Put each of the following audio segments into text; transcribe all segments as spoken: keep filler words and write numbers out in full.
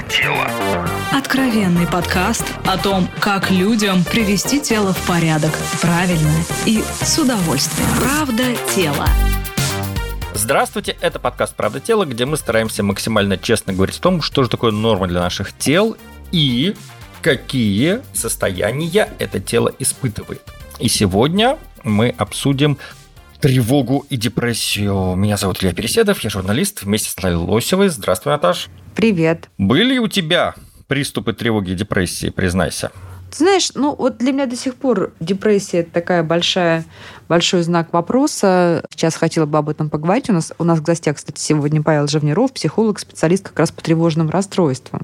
тело». Откровенный подкаст о том, как людям привести тело в порядок правильно и с удовольствием. Правда тела. Здравствуйте, это подкаст «Правда тела», где мы стараемся максимально честно говорить о том, что же такое норма для наших тел и какие состояния это тело испытывает. И сегодня мы обсудим тревогу и депрессию. Меня зовут Илья Переседов, я журналист вместе с Натальей Лосевой. Здравствуй, Наташ. Привет. Были у тебя приступы тревоги и депрессии, признайся? Ты знаешь, ну вот для меня до сих пор депрессия – это такая большая, большой знак вопроса. Сейчас хотела бы об этом поговорить. У нас, у нас в гостях, кстати, сегодня Павел Живниров, психолог, специалист как раз по тревожным расстройствам.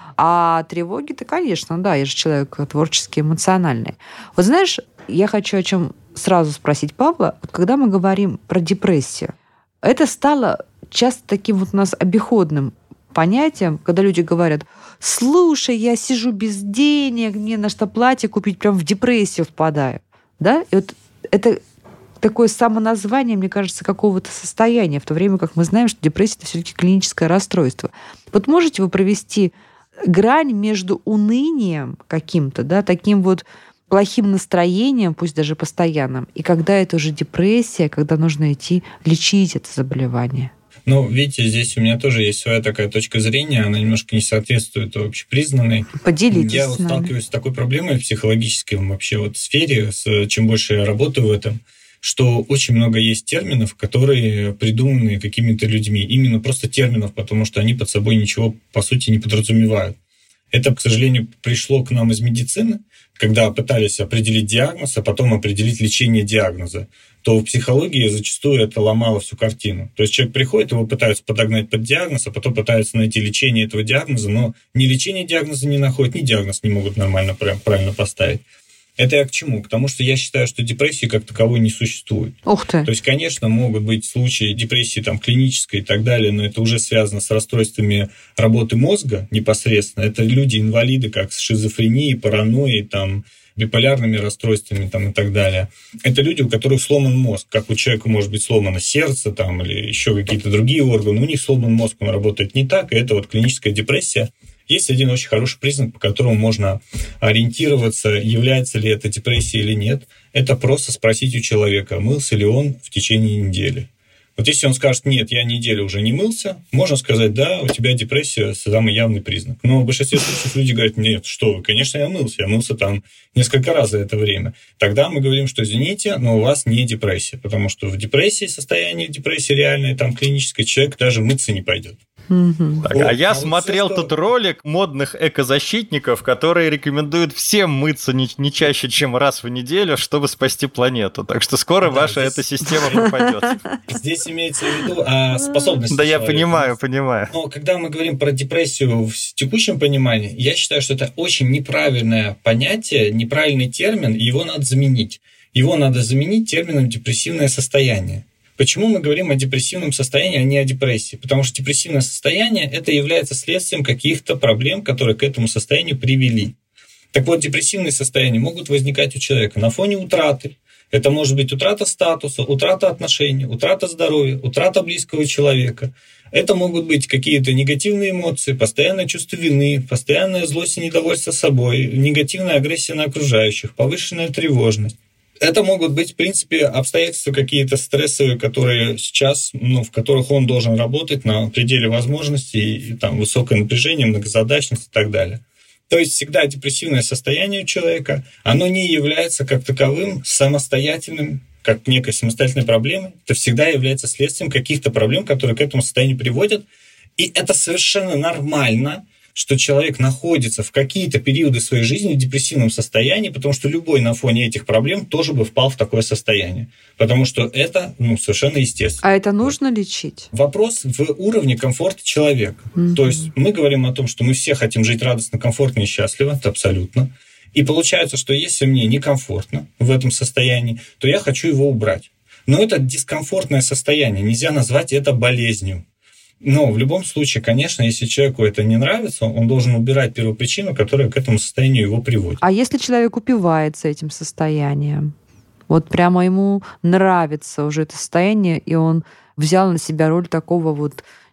А тревоги-то, конечно, да, я же человек творческий, эмоциональный. Вот знаешь, я хочу о чем сразу спросить Павла. Вот когда мы говорим про депрессию, это стало часто таким вот у нас обиходным понятием, когда люди говорят: слушай, я сижу без денег, мне на что платье купить, прям в депрессию впадаю. Да? И вот это такое самоназвание, мне кажется, какого-то состояния, в то время как мы знаем, что депрессия – это все-таки клиническое расстройство. Вот можете вы провести грань между унынием каким-то, да, таким вот плохим настроением, пусть даже постоянным, и когда это уже депрессия, когда нужно идти лечить это заболевание? Ну, видите, здесь у меня тоже есть своя такая точка зрения, она немножко не соответствует общепризнанной. Поделитесь. Я вот сталкиваюсь с такой проблемой в психологической вообще вот сфере, с, чем больше я работаю в этом, что очень много есть терминов, которые придуманы какими-то людьми. Именно просто терминов, потому что они под собой ничего, по сути, не подразумевают. Это, к сожалению, пришло к нам из медицины, когда пытались определить диагноз, а потом определить лечение диагноза. То в психологии зачастую это ломало всю картину. То есть человек приходит, его пытаются подогнать под диагноз, а потом пытаются найти лечение этого диагноза, но ни лечение диагноза не находят, ни диагноз не могут нормально, прям, правильно поставить. Это я к чему? К тому, что я считаю, что депрессии как таковой не существует. Ух ты! То есть, конечно, могут быть случаи депрессии там, клинической и так далее, но это уже связано с расстройствами работы мозга непосредственно. Это люди-инвалиды, как с шизофренией, паранойей, там, биполярными расстройствами там, и так далее. Это люди, у которых сломан мозг. Как у человека может быть сломано сердце там, или еще какие-то другие органы. У них сломан мозг, он работает не так, и это вот клиническая депрессия. Есть один очень хороший признак, по которому можно ориентироваться, является ли это депрессия или нет. Это просто спросить у человека, мылся ли он в течение недели. Вот если он скажет: нет, я неделю уже не мылся, можно сказать: да, у тебя депрессия, самый явный признак. Но в большинстве случаев люди говорят: нет, что вы, конечно, я мылся, я мылся там несколько раз за это время. Тогда мы говорим, что извините, но у вас не депрессия, потому что в депрессии, состоянии депрессии реальной, там клинической, человек даже мыться не пойдет. Mm-hmm. Так, вот, а я а смотрел вот тут ролик модных экозащитников, которые рекомендуют всем мыться не, не чаще, чем раз в неделю, чтобы спасти планету. Так что скоро да, ваша здесь... эта система пропадет. Здесь имеется в виду а, способность. Да, я понимаю, понимаю. Но когда мы говорим про депрессию в текущем понимании, я считаю, что это очень неправильное понятие, неправильный термин, и его надо заменить. Его надо заменить термином депрессивное состояние. Почему мы говорим о депрессивном состоянии, а не о депрессии? Потому что депрессивное состояние – это является следствием каких-то проблем, которые к этому состоянию привели. Так вот, депрессивные состояния могут возникать у человека на фоне утраты. Это может быть утрата статуса, утрата отношений, утрата здоровья, утрата близкого человека. Это могут быть какие-то негативные эмоции, постоянное чувство вины, постоянная злость и недовольство собой, негативная агрессия на окружающих, повышенная тревожность. Это могут быть, в принципе, обстоятельства какие-то стрессовые, которые сейчас, ну, в которых он должен работать на пределе возможностей, и, там, высокое напряжение, многозадачность и так далее. То есть всегда депрессивное состояние у человека, оно не является как таковым самостоятельным, как некой самостоятельной проблемой. Это всегда является следствием каких-то проблем, которые к этому состоянию приводят. И это совершенно нормально, что человек находится в какие-то периоды своей жизни в депрессивном состоянии, потому что любой на фоне этих проблем тоже бы впал в такое состояние. Потому что это ну, совершенно естественно. А это нужно лечить? Вопрос в уровне комфорта человека. Mm-hmm. То есть мы говорим о том, что мы все хотим жить радостно, комфортно и счастливо, это абсолютно. И получается, что если мне некомфортно в этом состоянии, то я хочу его убрать. Но это дискомфортное состояние, нельзя назвать это болезнью. Но в любом случае, конечно, если человеку это не нравится, он должен убирать первопричину, которая к этому состоянию его приводит. А если человек упивается этим состоянием? Вот прямо ему нравится уже это состояние, и он взял на себя роль такого вот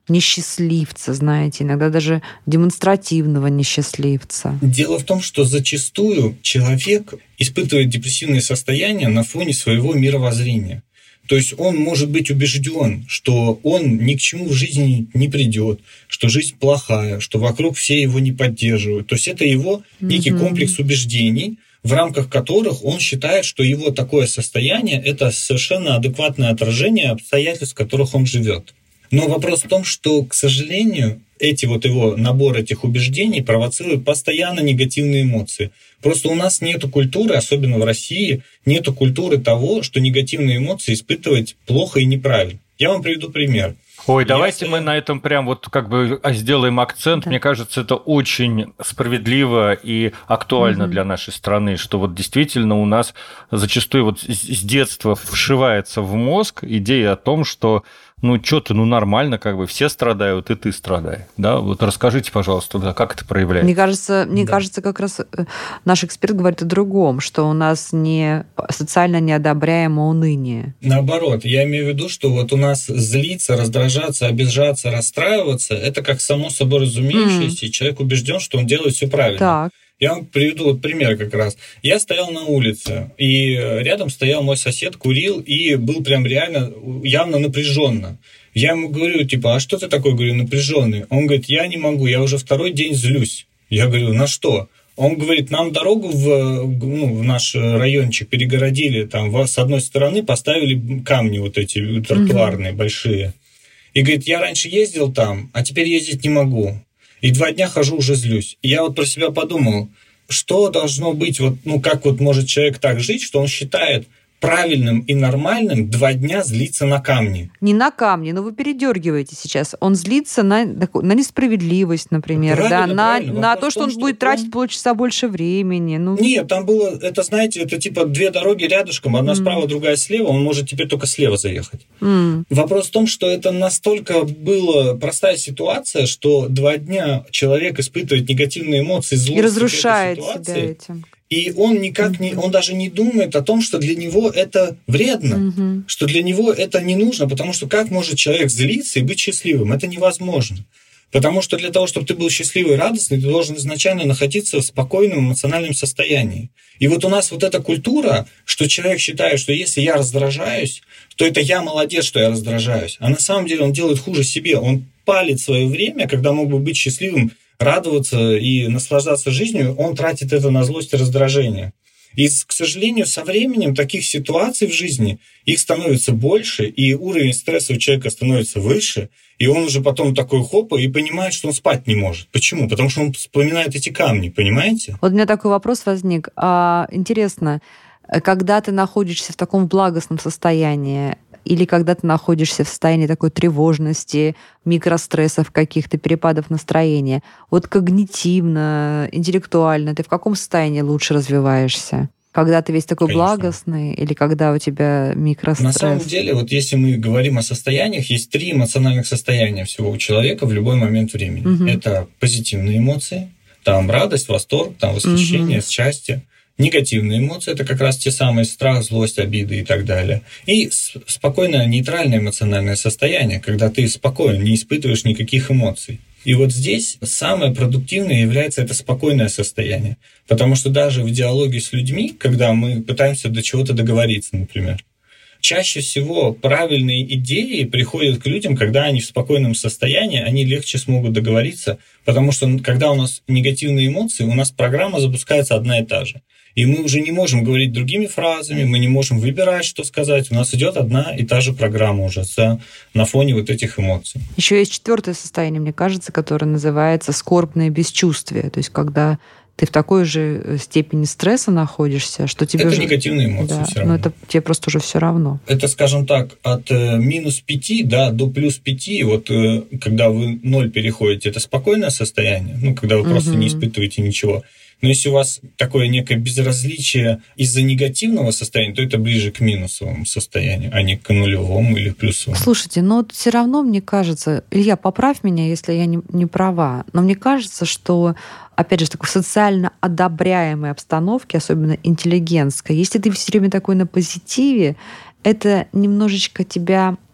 несчастливца, знаете, иногда даже демонстративного несчастливца. Дело в том, что зачастую человек испытывает депрессивное состояние на фоне своего мировоззрения. То есть он может быть убежден, что он ни к чему в жизни не придет, что жизнь плохая, что вокруг все его не поддерживают. То есть это его некий mm-hmm. комплекс убеждений, в рамках которых он считает, что его такое состояние – это совершенно адекватное отражение обстоятельств, в которых он живет. Но вопрос в том, что, к сожалению, эти вот его набор этих убеждений провоцирует постоянно негативные эмоции. Просто у нас нету культуры, особенно в России, нету культуры того, что негативные эмоции испытывать плохо и неправильно. Я вам приведу пример. Ой, давайте мы на этом прям вот как бы сделаем акцент. Да. Мне кажется, это очень справедливо и актуально угу. для нашей страны, что вот действительно у нас зачастую вот с детства вшивается в мозг идея о том, что ну, что-то, ну, нормально, как бы все страдают, и ты страдай. Да? Вот расскажите, пожалуйста, да, как это проявляется. Мне кажется, мне да. кажется, как раз наш эксперт говорит о другом, что у нас не социально неодобряемо уныние. Наоборот, я имею в виду, что вот у нас злиться, раздражаться, обижаться, расстраиваться, это как само собой разумеющееся, mm. и человек убежден, что он делает все правильно. Так. Я вам приведу вот пример как раз. Я стоял на улице, и рядом стоял мой сосед, курил, и был прям реально явно напряженно. Я ему говорю, типа, а что ты такой, говорю, напряженный? Он говорит, я не могу, я уже второй день злюсь. Я говорю, на что? Он говорит, нам дорогу в, ну, в наш райончик перегородили, там с одной стороны поставили камни вот эти тротуарные, mm-hmm. большие. И говорит, я раньше ездил там, а теперь ездить не могу. И два дня хожу, уже злюсь. И я вот про себя подумал, что должно быть, вот, ну как вот может человек так жить, что он считает правильным и нормальным два дня злиться на камни. Не на камни, но вы передергиваете сейчас. Он злится на, на несправедливость, например, да, на, на то, что том, он что будет он... тратить полчаса больше времени. Ну... Нет, там было, это, знаете, это типа две дороги рядышком, одна mm. справа, другая слева, он может теперь только слева заехать. Mm. Вопрос в том, что это настолько была простая ситуация, что два дня человек испытывает негативные эмоции, злость. И разрушает себя этим. И он никак не, он даже не думает о том, что для него это вредно, mm-hmm. что для него это не нужно, потому что как может человек злиться и быть счастливым? Это невозможно. Потому что для того, чтобы ты был счастливый и радостный, ты должен изначально находиться в спокойном эмоциональном состоянии. И вот у нас вот эта культура, что человек считает, что если я раздражаюсь, то это я молодец, что я раздражаюсь. А на самом деле он делает хуже себе. Он палит свое время, когда мог бы быть счастливым, радоваться и наслаждаться жизнью, он тратит это на злость и раздражение. И, к сожалению, со временем таких ситуаций в жизни, их становится больше, и уровень стресса у человека становится выше, и он уже потом такой хоп, и понимает, что он спать не может. Почему? Потому что он вспоминает эти камни, понимаете? Вот у меня такой вопрос возник. А, интересно, когда ты находишься в таком благостном состоянии, или когда ты находишься в состоянии такой тревожности, микрострессов, каких-то перепадов настроения, вот когнитивно, интеллектуально, ты в каком состоянии лучше развиваешься? Когда ты весь такой Конечно. Благостный или когда у тебя микростресс? На самом деле, вот если мы говорим о состояниях, есть три эмоциональных состояния всего у человека в любой момент времени. Угу. Это позитивные эмоции, там радость, восторг, там восхищение, угу. счастье. Негативные эмоции – это как раз те самые страх, злость, обиды и так далее. И спокойное нейтральное эмоциональное состояние, когда ты спокоен, не испытываешь никаких эмоций. И вот здесь самое продуктивное является это спокойное состояние. Потому что даже в диалоге с людьми, когда мы пытаемся до чего-то договориться, например, чаще всего правильные идеи приходят к людям, когда они в спокойном состоянии, они легче смогут договориться, потому что когда у нас негативные эмоции, у нас программа запускается одна и та же. И мы уже не можем говорить другими фразами, мы не можем выбирать, что сказать. У нас идет одна и та же программа уже на фоне вот этих эмоций. Еще есть четвертое состояние, мне кажется, которое называется скорбное бесчувствие. То есть когда ты в такой же степени стресса находишься, что тебе это уже... негативные эмоции да, все равно. Но это тебе просто уже все равно. Это, скажем так, от минус пяти, да, до плюс пяти, вот когда вы ноль переходите, это спокойное состояние, ну, когда вы угу. просто не испытываете ничего. Но если у вас такое некое безразличие из-за негативного состояния, то это ближе к минусовому состоянию, а не к нулевому или плюсовому. Слушайте, но вот все равно мне кажется, Илья, поправь меня, если я не, не права, но мне кажется, что, опять же, в такой социально одобряемой обстановке, особенно интеллигентской, если ты все время такой на позитиве, это немножечко тебя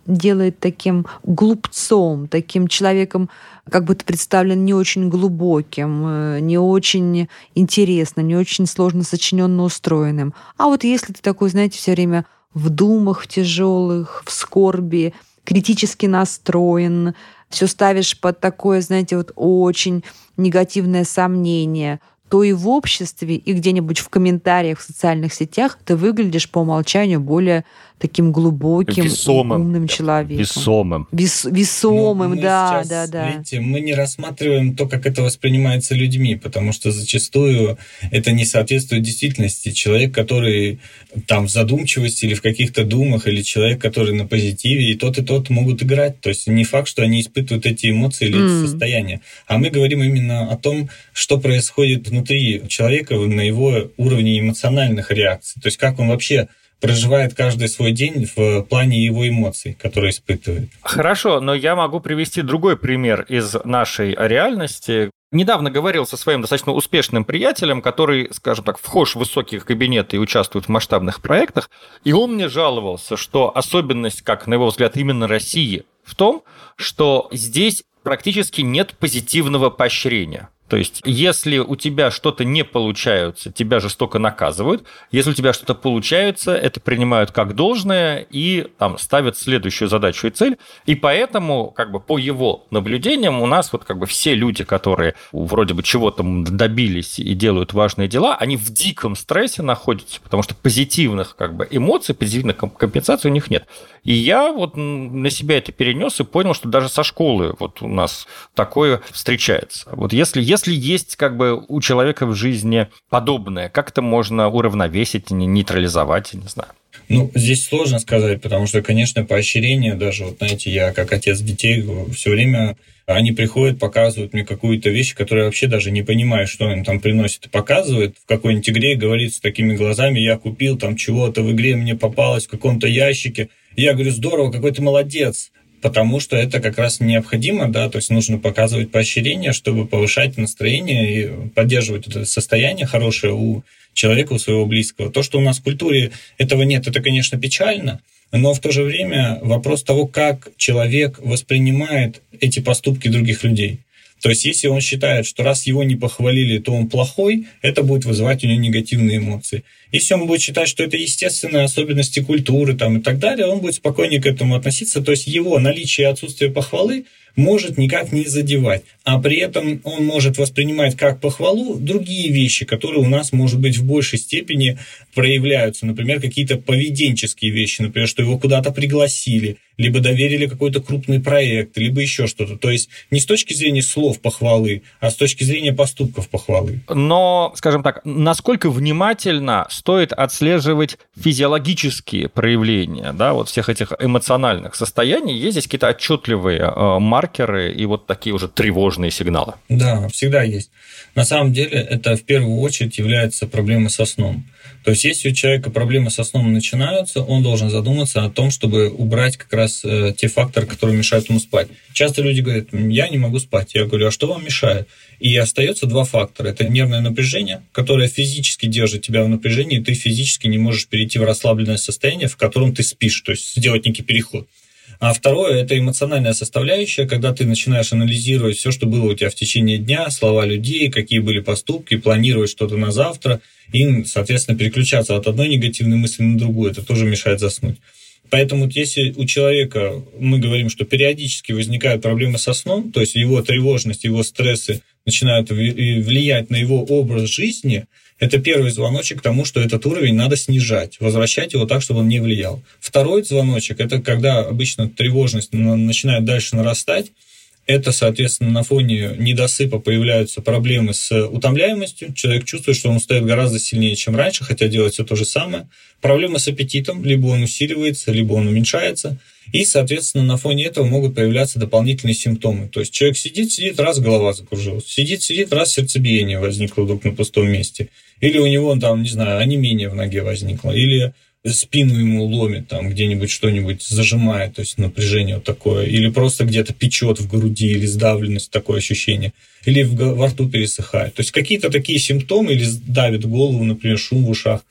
делает таким глупцом, таким человеком, как будто представлен не очень глубоким, не очень интересным, не очень сложно сочиненно устроенным. А вот если ты такой, знаете, все время в думах тяжелых, в скорби, критически настроен, все ставишь под такое, знаете, вот очень негативное сомнение, то и в обществе, и где-нибудь в комментариях в социальных сетях ты выглядишь по умолчанию более таким глубоким, весомым, умным человеком. Весомым. Вес, весомым, ну, да, сейчас, да, да. Видите, мы не рассматриваем то, как это воспринимается людьми, потому что зачастую это не соответствует действительности. Человек, который там в задумчивости или в каких-то думах, или человек, который на позитиве, и тот, и тот могут играть. То есть не факт, что они испытывают эти эмоции или mm. эти состояния. А мы говорим именно о том, что происходит внутри человека на его уровне эмоциональных реакций. То есть как он вообще проживает каждый свой день в плане его эмоций, которые испытывает. Хорошо, но я могу привести другой пример из нашей реальности. Недавно говорил со своим достаточно успешным приятелем, который, скажем так, вхож в высокие кабинеты и участвует в масштабных проектах, и он мне жаловался, что особенность, как на его взгляд, именно России в том, что здесь практически нет позитивного поощрения. То есть, если у тебя что-то не получается, тебя жестоко наказывают. Если у тебя что-то получается, это принимают как должное и там, ставят следующую задачу и цель. И поэтому, как бы по его наблюдениям, у нас вот как бы все люди, которые вроде бы чего-то добились и делают важные дела, они в диком стрессе находятся, потому что позитивных как бы эмоций, позитивных компенсаций у них нет. И я вот на себя это перенес и понял, что даже со школы вот у нас такое встречается. Вот если, если есть как бы у человека в жизни подобное, как это можно уравновесить, нейтрализовать, не знаю. Ну, здесь сложно сказать, потому что, конечно, поощрение, даже, вот знаете, я как отец детей все время, они приходят, показывают мне какую-то вещь, которую я вообще даже не понимаю, что им там приносит, и показывают в какой-нибудь игре, говорит с такими глазами: я купил там чего-то в игре, мне попалось в каком-то ящике. Я говорю: здорово, какой ты молодец. Потому что это как раз необходимо, да, то есть нужно показывать поощрение, чтобы повышать настроение и поддерживать это состояние хорошее у человека, у своего близкого. То, что у нас в культуре этого нет, это, конечно, печально, но в то же время вопрос того, как человек воспринимает эти поступки других людей. То есть если он считает, что раз его не похвалили, то он плохой, это будет вызывать у него негативные эмоции. Если он будет считать, что это естественные особенности культуры там, и так далее, он будет спокойнее к этому относиться. То есть его наличие и отсутствие похвалы может никак не задевать. А при этом он может воспринимать как похвалу другие вещи, которые у нас, может быть, в большей степени проявляются. Например, какие-то поведенческие вещи, например, что его куда-то пригласили, либо доверили какой-то крупный проект, либо еще что-то. То есть не с точки зрения слов похвалы, а с точки зрения поступков похвалы. Но, скажем так, насколько внимательно стоит отслеживать физиологические проявления, да, вот всех этих эмоциональных состояний? Есть здесь какие-то отчетливые э, маркеры и вот такие уже тревожные сигналы? Да, всегда есть. На самом деле это в первую очередь является проблемой со сном. То есть если у человека проблемы со сном начинаются, он должен задуматься о том, чтобы убрать как раз э, те факторы, которые мешают ему спать. Часто люди говорят: я не могу спать. Я говорю: а что вам мешает? И остается два фактора. Это нервное напряжение, которое физически держит тебя в напряжении, и ты физически не можешь перейти в расслабленное состояние, в котором ты спишь, то есть сделать некий переход. А второе – это эмоциональная составляющая, когда ты начинаешь анализировать все, что было у тебя в течение дня, слова людей, какие были поступки, планировать что-то на завтра, и, соответственно, переключаться от одной негативной мысли на другую. Это тоже мешает заснуть. Поэтому если у человека, мы говорим, что периодически возникают проблемы со сном, то есть его тревожность, его стрессы начинают влиять на его образ жизни, это первый звоночек к тому, что этот уровень надо снижать, возвращать его так, чтобы он не влиял. Второй звоночек – это когда обычно тревожность начинает дальше нарастать. Это, соответственно, на фоне недосыпа появляются проблемы с утомляемостью. Человек чувствует, что он устает гораздо сильнее, чем раньше, хотя делает все то же самое. Проблемы с аппетитом, либо он усиливается, либо он уменьшается. И, соответственно, на фоне этого могут появляться дополнительные симптомы. То есть человек сидит, сидит, раз голова закружилась. Сидит, сидит, раз сердцебиение возникло вдруг на пустом месте. Или у него там, не знаю, онемение в ноге возникло. Или спину ему ломит, там где-нибудь что-нибудь зажимает, то есть напряжение вот такое. Или просто где-то печет в груди, или сдавленность, такое ощущение. Или в, во рту пересыхает. То есть какие-то такие симптомы, или давит голову, например, шум в ушах.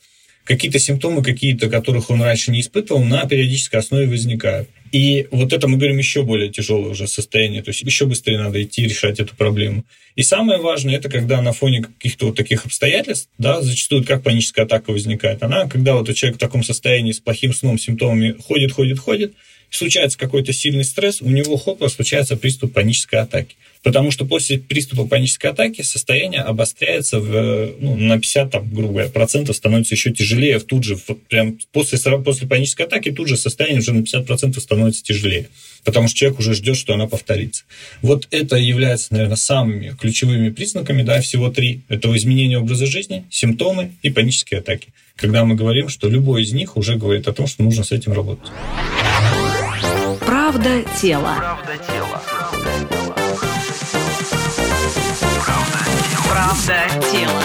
какие-то симптомы, какие-то, которых он раньше не испытывал, на периодической основе возникают. И вот это мы говорим еще более тяжелое уже состояние, то есть еще быстрее надо идти решать эту проблему. И самое важное, это когда на фоне каких-то вот таких обстоятельств, да, зачастую как паническая атака возникает, она, когда вот у человека в таком состоянии с плохим сном, симптомами ходит, ходит, ходит, случается какой-то сильный стресс, у него хопа, случается приступ панической атаки. Потому что после приступа панической атаки состояние обостряется в, ну, на пятьдесят, там, грубо говоря, процентов, становится еще тяжелее. В тут же, в, прям после, после панической атаки тут же состояние уже на пятьдесят процентов становится тяжелее. Потому что человек уже ждет, что она повторится. Вот это является, наверное, самыми ключевыми признаками, да, всего три. Это изменение образа жизни, симптомы и панические атаки. Когда мы говорим, что любой из них уже говорит о том, что нужно с этим работать. Правда тела. Правда тела. Правда тела.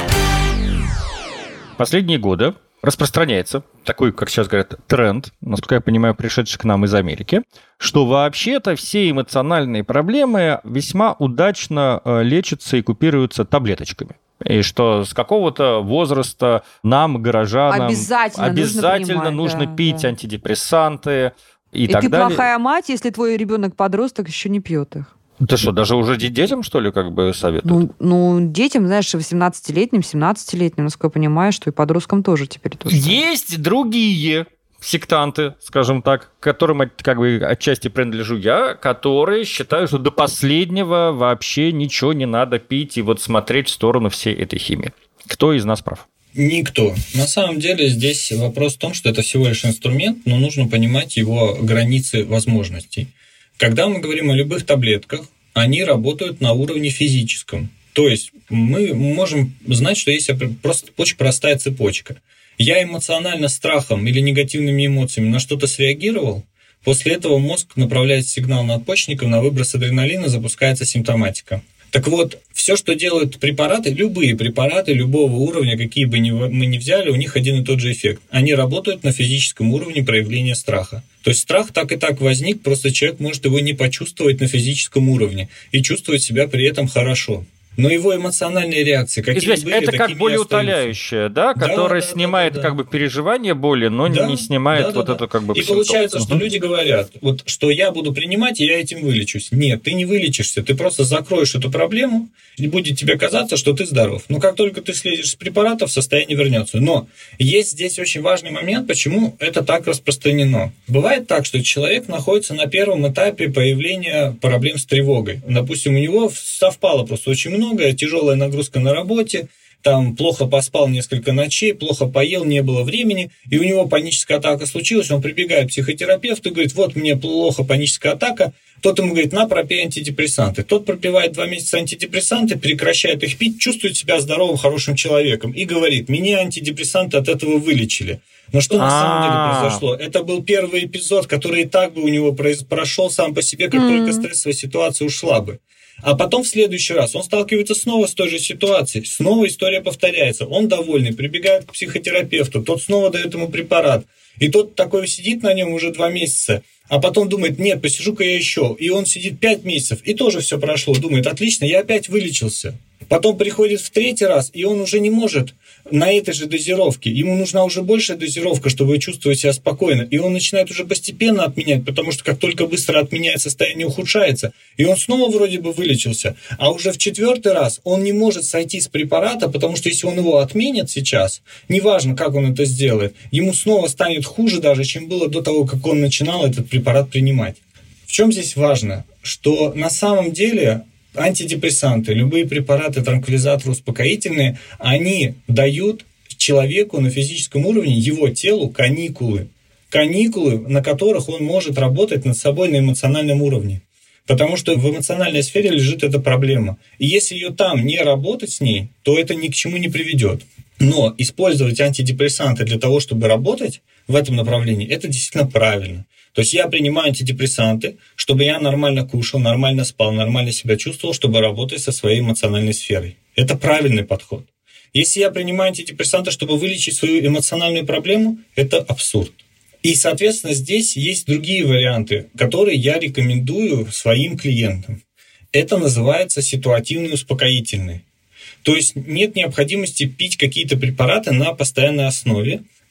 Последние годы распространяется такой, как сейчас говорят, тренд, насколько я понимаю, пришедший к нам из Америки, что вообще-то все эмоциональные проблемы весьма удачно лечатся и купируются таблеточками. И что с какого-то возраста нам, горожанам, обязательно, обязательно нужно, нужно да, пить да. антидепрессанты и, И так ты далее. плохая мать, если твой ребенок-подросток еще не пьет их. Ты что, даже уже детям, что ли, как бы советуют? Ну, ну, детям, знаешь, восемнадцатилетним, семнадцатилетним, насколько я понимаю, что и подросткам тоже теперь тоже. Есть другие сектанты, скажем так, к которым как бы отчасти принадлежу я, которые считают, что до последнего вообще ничего не надо пить и вот смотреть в сторону всей этой химии. Кто из нас прав? Никто. На самом деле здесь вопрос в том, что это всего лишь инструмент, но нужно понимать его границы возможностей. Когда мы говорим о любых таблетках, они работают на уровне физическом. То есть мы можем знать, что есть просто очень простая цепочка. Я эмоционально страхом или негативными эмоциями на что-то среагировал, после этого мозг направляет сигнал надпочечников на выброс адреналина, запускается симптоматика. Так вот, все, что делают препараты, любые препараты любого уровня, какие бы мы ни взяли, у них один и тот же эффект. Они работают на физическом уровне проявления страха. То есть страх так и так возник, просто человек может его не почувствовать на физическом уровне и чувствовать себя при этом хорошо. Но его эмоциональные реакции, какие Извините, были, это как болеутоляющее, да, которое да, да, снимает да, да. как бы переживание боли, но Да, не снимает да, да, вот да. эту как бы И симптом. получается, что Угу. люди говорят, вот, что я буду принимать, и я этим вылечусь. Нет, ты не вылечишься, ты просто закроешь эту проблему, и будет тебе казаться, что ты здоров. Но как только ты слезешь с препаратов, состояние вернется. Но есть здесь очень важный момент, почему это так распространено. Бывает так, что человек находится на первом этапе появления проблем с тревогой. Допустим, у него совпало просто очень много, тяжелая нагрузка на работе, там плохо поспал несколько ночей, плохо поел, не было времени, и у него паническая атака случилась, он прибегает к психотерапевту и говорит, вот мне плохо, паническая атака, тот ему говорит, на, пропей антидепрессанты. Тот пропивает два месяца антидепрессанты, прекращает их пить, чувствует себя здоровым, хорошим человеком и говорит, меня антидепрессанты от этого вылечили. Но что на самом деле произошло? Это был первый эпизод, который и так бы у него прошел сам по себе, как только стрессовая ситуация ушла бы. А потом в следующий раз он сталкивается снова с той же ситуацией, снова история повторяется, он довольный, прибегает к психотерапевту, тот снова дает ему препарат, и тот такой сидит на нем уже два месяца, а потом думает, нет, посижу-ка я еще, и он сидит пять месяцев, и тоже все прошло, думает, отлично, я опять вылечился. Потом приходит в третий раз, и он уже не может на этой же дозировке. Ему нужна уже большая дозировка, чтобы чувствовать себя спокойно. И он начинает уже постепенно отменять, потому что как только быстро отменяет, состояние ухудшается. И он снова вроде бы вылечился. А уже в четвертый раз он не может сойти с препарата, потому что если он его отменит сейчас, неважно, как он это сделает, ему снова станет хуже даже, чем было до того, как он начинал этот препарат принимать. В чем здесь важно? Что на самом деле антидепрессанты, любые препараты, транквилизаторы, успокоительные, они дают человеку на физическом уровне, его телу, каникулы. Каникулы, на которых он может работать над собой на эмоциональном уровне. Потому что в эмоциональной сфере лежит эта проблема. И если ее там не работать с ней, то это ни к чему не приведет. Но использовать антидепрессанты для того, чтобы работать в этом направлении, это действительно правильно. То есть я принимаю антидепрессанты, чтобы я нормально кушал, нормально спал, нормально себя чувствовал, чтобы работать со своей эмоциональной сферой. Это правильный подход. Если я принимаю антидепрессанты, чтобы вылечить свою эмоциональную проблему, это абсурд. И, соответственно, здесь есть другие варианты, которые я рекомендую своим клиентам. Это называется ситуативные успокоительные. То есть нет необходимости пить какие-то препараты на постоянной основе.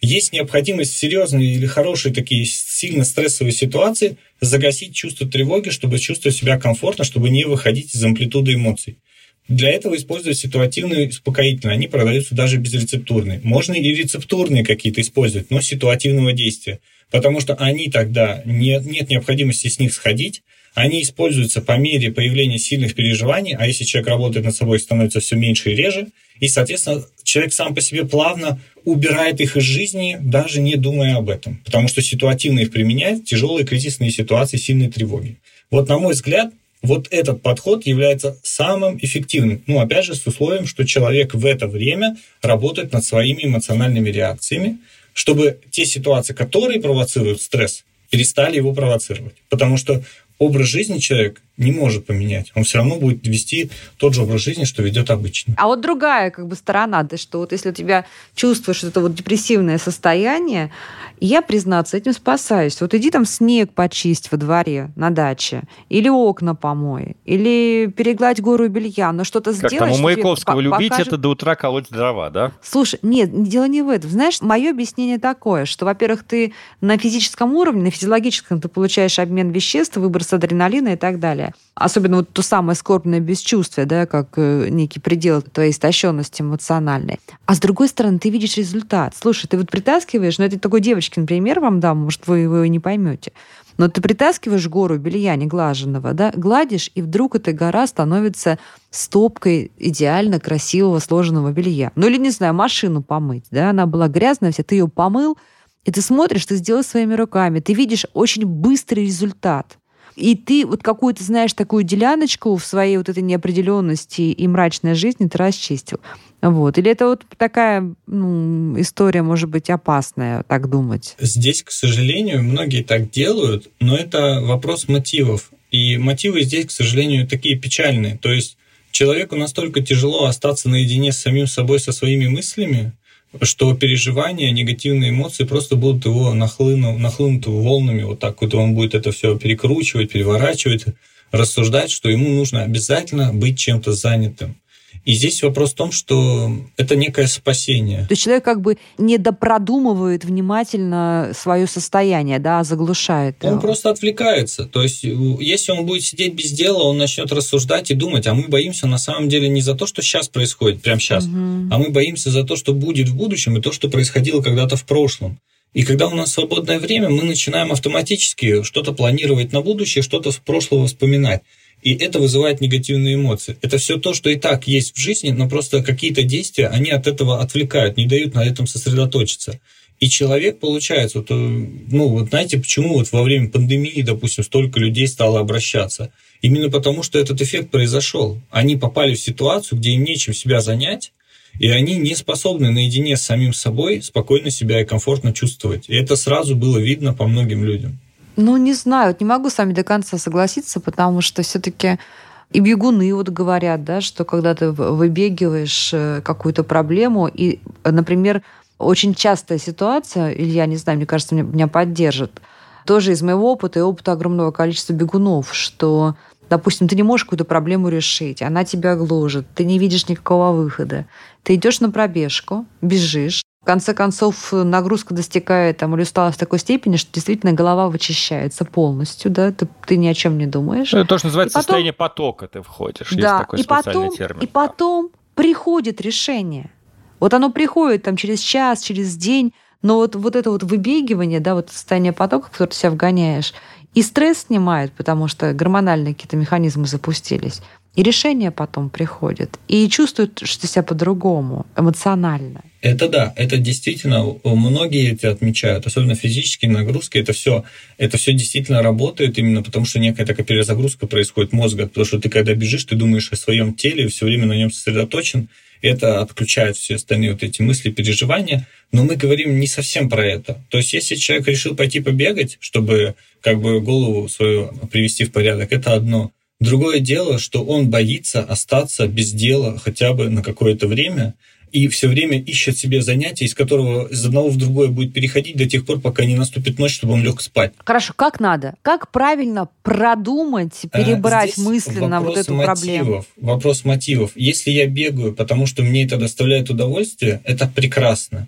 есть необходимость в серьезные или хорошие такие сильно стрессовые ситуации загасить чувство тревоги, чтобы чувствовать себя комфортно, чтобы не выходить из амплитуды эмоций. Для этого используют ситуативные успокоительные. Они продаются даже безрецептурные. Можно и рецептурные какие-то использовать, но ситуативного действия. Потому что они тогда, нет, нет необходимости с них сходить. Они используются по мере появления сильных переживаний, а если человек работает над собой, становится все меньше и реже. И, соответственно, человек сам по себе плавно убирает их из жизни, даже не думая об этом. Потому что ситуативно их применяет в тяжелые кризисные ситуации, сильной тревоги. Вот, на мой взгляд, вот этот подход является самым эффективным. Ну, опять же, с условием, что человек в это время работает над своими эмоциональными реакциями, чтобы те ситуации, которые провоцируют стресс, перестали его провоцировать. Потому что образ жизни человек не может поменять. Он все равно будет вести тот же образ жизни, что ведет обычно. А вот другая как бы сторона, то что вот если у тебя чувствуешь это вот депрессивное состояние, я, признаться, этим спасаюсь. Вот иди там снег почисть во дворе на даче, или окна помой, или перегладь гору белья, но что-то сделай. Как там у Маяковского, любить покажет... это до утра колоть дрова, да? Слушай, нет, дело не в этом. Знаешь, мое объяснение такое, что, во-первых, ты на физическом уровне, на физиологическом ты получаешь обмен веществ, выброс адреналина и так далее. Особенно вот то самое скорбное бесчувствие, да, как некий предел твоей истощенности эмоциональной. А с другой стороны, ты видишь результат. Слушай, ты вот притаскиваешь, ну это такой девочкин пример вам дам, может, вы его и не поймете. Но ты притаскиваешь гору белья неглаженного, да, гладишь, и вдруг эта гора становится стопкой идеально красивого сложенного белья. Ну или, не знаю, машину помыть, да, она была грязная вся, ты ее помыл, и ты смотришь, ты сделал своими руками, ты видишь очень быстрый результат. И ты вот какую-то, знаешь, такую деляночку в своей вот этой неопределенности и мрачной жизни ты расчистил. Вот. Или это вот такая ну, история, может быть, опасная, так думать? Здесь, к сожалению, многие так делают, но это вопрос мотивов. И мотивы здесь, к сожалению, такие печальные. То есть человеку настолько тяжело остаться наедине с самим собой, со своими мыслями, что переживания, негативные эмоции просто будут его нахлыну, нахлынуты волнами, вот так вот он будет это все перекручивать, переворачивать, рассуждать, что ему нужно обязательно быть чем-то занятым. И здесь вопрос в том, что это некое спасение. То есть человек как бы не допродумывает внимательно свое состояние, да, а заглушает его. Он просто отвлекается. То есть если он будет сидеть без дела, он начнет рассуждать и думать, а мы боимся на самом деле не за то, что сейчас происходит, прямо сейчас, угу. а мы боимся за то, что будет в будущем и то, что происходило когда-то в прошлом. И когда у нас свободное время, мы начинаем автоматически что-то планировать на будущее, что-то с прошлого вспоминать. И это вызывает негативные эмоции. Это все то, что и так есть в жизни, но просто какие-то действия, они от этого отвлекают, не дают на этом сосредоточиться. И человек, получается, вот, ну, вот знаете, почему вот во время пандемии, допустим, столько людей стало обращаться? Именно потому, что этот эффект произошел. Они попали в ситуацию, где им нечем себя занять, и они не способны наедине с самим собой спокойно себя и комфортно чувствовать. И это сразу было видно по многим людям. Ну, не знаю, вот не могу с вами до конца согласиться, потому что все-таки и бегуны вот говорят, да, что когда ты выбегиваешь какую-то проблему, и, например, очень частая ситуация, Илья, не знаю, мне кажется, меня, меня поддержит, тоже из моего опыта и опыта огромного количества бегунов, что, допустим, ты не можешь какую-то проблему решить, она тебя гложет, ты не видишь никакого выхода, ты идешь на пробежку, бежишь, в конце концов, нагрузка достигает там, или усталость в такой степени, что действительно голова вычищается полностью, да, ты, ты ни о чем не думаешь. Это то, что называется потом... состояние потока, ты входишь, да, есть такой и специальный потом, термин. И потом приходит решение. Вот оно приходит там, через час, через день, но вот, вот это вот выбегивание, да, вот состояние потока, в которое ты себя вгоняешь, и стресс снимает, потому что гормональные какие-то механизмы запустились, и решение потом приходит, и чувствуют, что себя по-другому, эмоционально. Это да, это действительно, многие это отмечают, особенно физические нагрузки, это все, это все действительно работает именно потому, что некая такая перезагрузка происходит мозга, потому что ты когда бежишь, ты думаешь о своем теле, все время на нем сосредоточен, это отключает все остальные вот эти мысли, переживания, но мы говорим не совсем про это. То есть если человек решил пойти побегать, чтобы как бы голову свою привести в порядок, это одно. Другое дело, что он боится остаться без дела хотя бы на какое-то время, и все время ищет себе занятие, из которого из одного в другое будет переходить до тех пор, пока не наступит ночь, чтобы он лег спать. Хорошо, как надо? Как правильно продумать, перебрать Здесь мысленно вот эту мотивов, проблему? Вопрос мотивов. Если я бегаю, потому что мне это доставляет удовольствие, это прекрасно.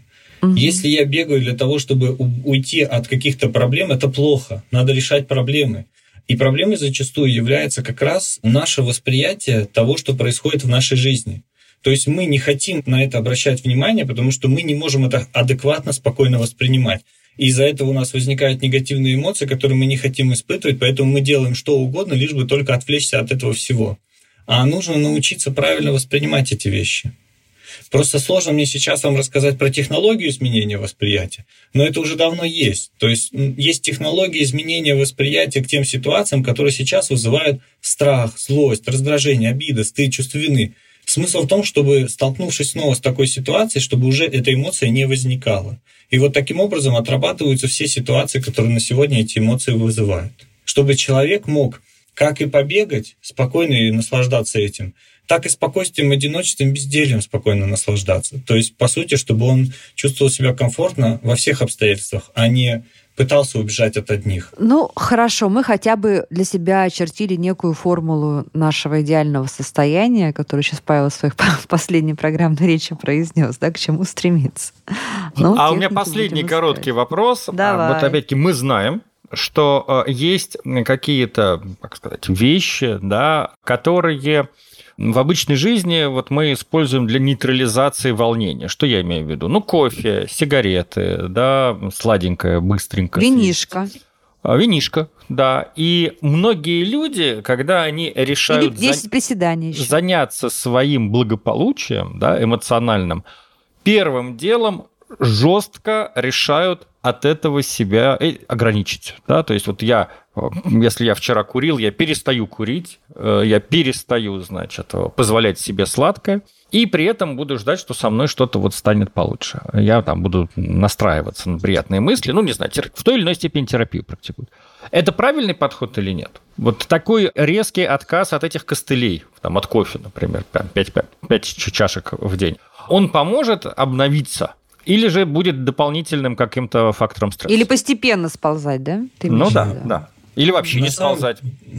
Угу. Если я бегаю для того, чтобы уйти от каких-то проблем, это плохо. Надо решать проблемы. И проблемой зачастую является как раз наше восприятие того, что происходит в нашей жизни. То есть мы не хотим на это обращать внимание, потому что мы не можем это адекватно, спокойно воспринимать. И из-за этого у нас возникают негативные эмоции, которые мы не хотим испытывать, поэтому мы делаем что угодно, лишь бы только отвлечься от этого всего. А нужно научиться правильно воспринимать эти вещи. Просто сложно мне сейчас вам рассказать про технологию изменения восприятия, но это уже давно есть. То есть есть технологии изменения восприятия к тем ситуациям, которые сейчас вызывают страх, злость, раздражение, обида, стыд, чувство вины. Смысл в том, чтобы, столкнувшись снова с такой ситуацией, чтобы уже эта эмоция не возникала. И вот таким образом отрабатываются все ситуации, которые на сегодня эти эмоции вызывают. Чтобы человек мог как и побегать спокойно и наслаждаться этим, так и спокойствием, одиночеством, бездельем спокойно наслаждаться. То есть, по сути, чтобы он чувствовал себя комфортно во всех обстоятельствах, а не пытался убежать от одних. Ну, хорошо, мы хотя бы для себя очертили некую формулу нашего идеального состояния, которую сейчас Павел в своей последней программной речи произнес, да, к чему стремиться. Ну, а у меня последний короткий вопрос. Давай. Вот опять-таки мы знаем, что есть какие-то, как сказать, вещи, да, которые в обычной жизни вот мы используем для нейтрализации волнения. Что я имею в виду? Ну, кофе, сигареты, да, сладенькое, быстренько. Винишко. Винишко, да. И многие люди, когда они решают десять приседаний еще. заняться своим благополучием, да, эмоциональным, первым делом жестко решают от этого себя ограничить. Да? То есть вот я, если я вчера курил, я перестаю курить, я перестаю, значит, позволять себе сладкое, и при этом буду ждать, что со мной что-то вот станет получше. Я там буду настраиваться на приятные мысли, ну, не знаю, в той или иной степени терапию практикую. Это правильный подход или нет? Вот такой резкий отказ от этих костылей, там, от кофе, например, пять чашек в день, он поможет обновиться? Или же будет дополнительным каким-то фактором стресса? Или постепенно сползать, да? Ты ну да, да, да. Или вообще на не самом, сползать.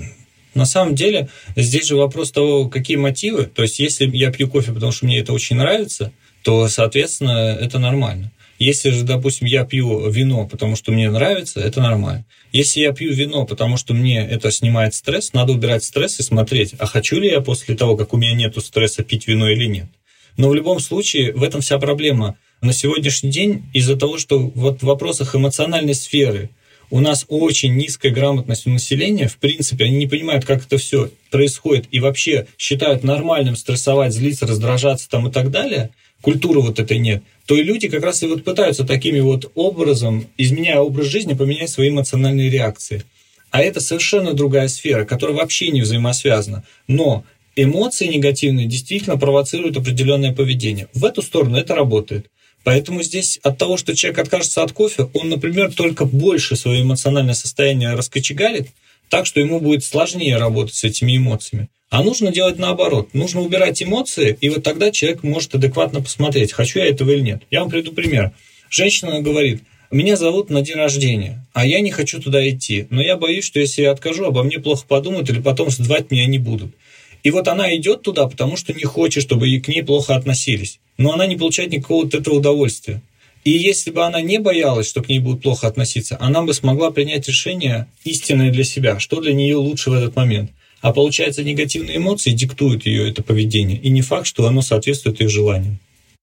На самом деле, здесь же вопрос того, какие мотивы. То есть, если я пью кофе, потому что мне это очень нравится, то, соответственно, это нормально. Если же, допустим, я пью вино, потому что мне нравится, это нормально. Если я пью вино, потому что мне это снимает стресс, надо убирать стресс и смотреть, а хочу ли я после того, как у меня нету стресса, пить вино или нет. Но в любом случае, в этом вся проблема. На сегодняшний день из-за того, что вот в вопросах эмоциональной сферы у нас очень низкая грамотность у населения, в принципе, они не понимают, как это все происходит, и вообще считают нормальным стрессовать, злиться, раздражаться там и так далее, культуры вот этой нет, то и люди как раз и вот пытаются такими вот образом, изменяя образ жизни, поменять свои эмоциональные реакции. А это совершенно другая сфера, которая вообще не взаимосвязана. Но эмоции негативные действительно провоцируют определенное поведение. В эту сторону это работает. Поэтому здесь от того, что человек откажется от кофе, он, например, только больше свое эмоциональное состояние раскочегарит, так что ему будет сложнее работать с этими эмоциями. А нужно делать наоборот. Нужно убирать эмоции, и вот тогда человек может адекватно посмотреть, хочу я этого или нет. Я вам приведу пример. Женщина говорит, меня зовут на день рождения, а я не хочу туда идти, но я боюсь, что если я откажу, обо мне плохо подумают или потом звать меня не будут. И вот она идет туда, потому что не хочет, чтобы к ней плохо относились. Но она не получает никакого от этого удовольствия. И если бы она не боялась, что к ней будут плохо относиться, она бы смогла принять решение истинное для себя, что для нее лучше в этот момент. А получается, негативные эмоции диктуют ее это поведение. И не факт, что оно соответствует ее желаниям.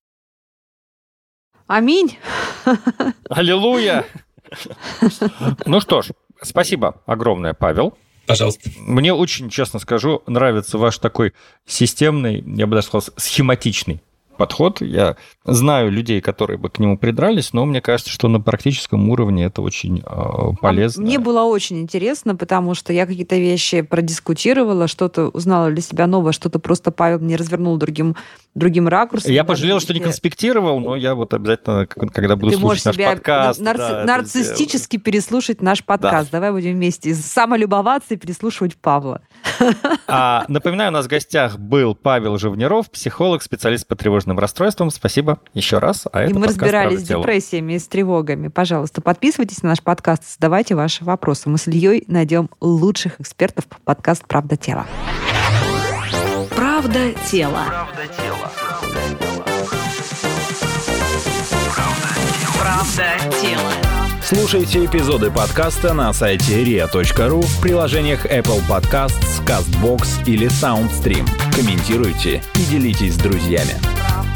Аминь. Аллилуйя. Ну что ж, спасибо огромное, Павел. Пожалуйста. Мне очень, честно скажу, нравится ваш такой системный, я бы даже сказал, схематичный подход. Я знаю людей, которые бы к нему придрались, но мне кажется, что на практическом уровне это очень э, полезно. А мне было очень интересно, потому что я какие-то вещи продискутировала, что-то узнала для себя новое, что-то просто Павел мне развернул другим, другим ракурсом. Я пожалел, что не конспектировал, но я вот обязательно, когда буду Ты слушать наш подкаст... Ты можешь себя нарциссически переслушать наш подкаст. Да. Давай будем вместе самолюбоваться и переслушивать Павла. А, напоминаю, у нас в гостях был Павел Живниров, психолог, специалист по тревожным расстройствам. Спасибо еще раз. А и мы разбирались с депрессиями и с тревогами. Пожалуйста, подписывайтесь на наш подкаст, задавайте ваши вопросы. Мы с Ильей найдем лучших экспертов по подкасту «Правда тела». Правда тела. Правда тела. Правда тела. Правда тело. Слушайте эпизоды подкаста на сайте риа точка ру, в приложениях Apple Podcasts, CastBox или SoundStream. Комментируйте и делитесь с друзьями.